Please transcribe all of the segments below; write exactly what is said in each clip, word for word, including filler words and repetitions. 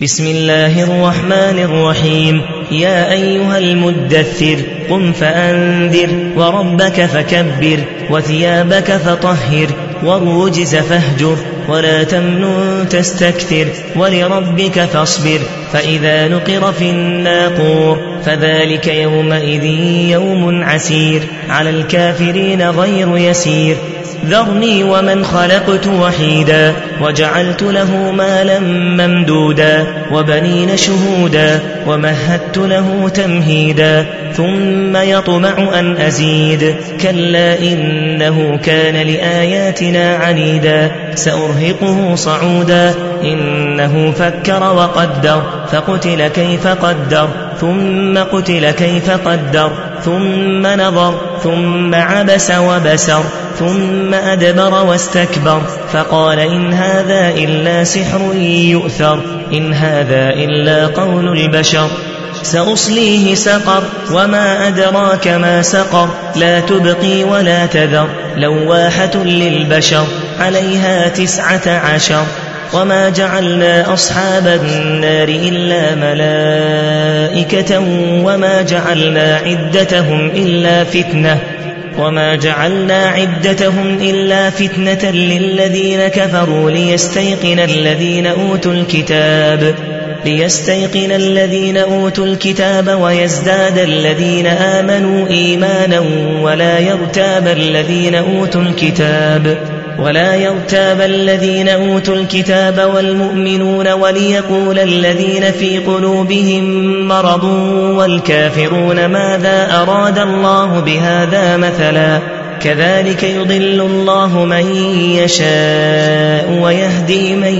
بسم الله الرحمن الرحيم. يا أيها المدثر قم فأنذر وربك فكبر وثيابك فطهر والرجز فاهجر ولا تمنن تستكثر ولربك فاصبر فإذا نقر في الناقور فذلك يومئذ يوم عسير على الكافرين غير يسير. ذرني ومن خلقت وحيدا وجعلت له مالا ممدودا وبنين شهودا ومهدت له تمهيدا ثم يطمع أن أزيد كلا إنه كان لآياتنا عنيدا سأرهقه صعودا إنه فكر وقدر فقتل كيف قدر ثم قتل كيف قدر ثم نظر ثم عبس وبسر ثم أدبر واستكبر فقال إن هذا إلا سحر يؤثر إن هذا إلا قول البشر. سأصليه سقر وما أدراك ما سقر لا تبقي ولا تذر لواحة للبشر عليها تسعة عشر. وما جعلنا أصحاب النار إلا ملائكة وما جعلنا عدتهم إلا فتنة وما جعلنا عدتهم إلا فتنة للذين كفروا ليستيقن الذين أوتوا الكتاب ليستيقن الذين أوتوا الكتاب ويزداد الذين آمنوا إيمانا ولا يرتاب الذين أوتوا الكتاب ولا يرتاب الذين أوتوا الكتاب والمؤمنون وليقول الذين في قلوبهم مرض والكافرون ماذا أراد الله بهذا مثلا كذلك يضل الله من يشاء ويهدي من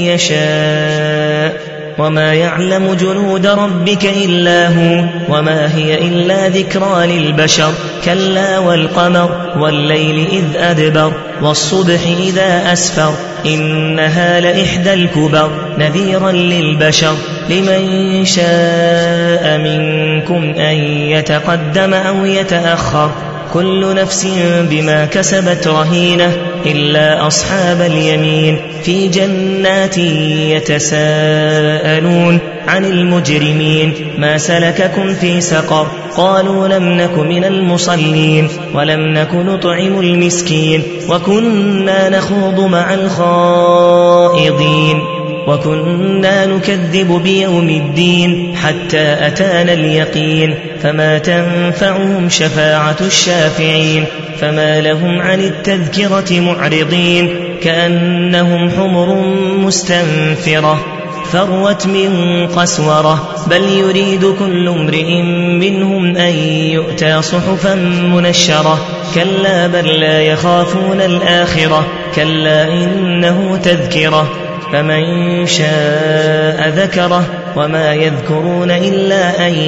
يشاء وما يعلم جنود ربك إلا هو وما هي إلا ذكرى للبشر. كلا والقمر والليل إذ أدبر والصبح إذا أسفر إنها لإحدى الكبر نذيرا للبشر لمن شاء منكم أن يتقدم أو يتأخر كل نفس بما كسبت رهينة إلا أصحاب اليمين في جنات يتساءلون عن المجرمين ما سلككم في سقر قالوا لم نك من المصلين ولم نك نطعم المسكين وكنا نخوض مع الخائضين وكنا نكذب بيوم الدين حتى أتانا اليقين فما تنفعهم شفاعة الشافعين فما لهم عن التذكرة معرضين كأنهم حمر مستنفرة فروت من قسورة بل يريد كل امرئ منهم أن يؤتى صحفا منشرة كلا بل لا يخافون الآخرة كلا إنه تذكرة فمن شاء ذكره وما يذكرون إلا أن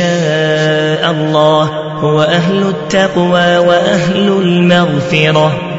يشاء الله هو أهل التقوى وأهل المغفرة.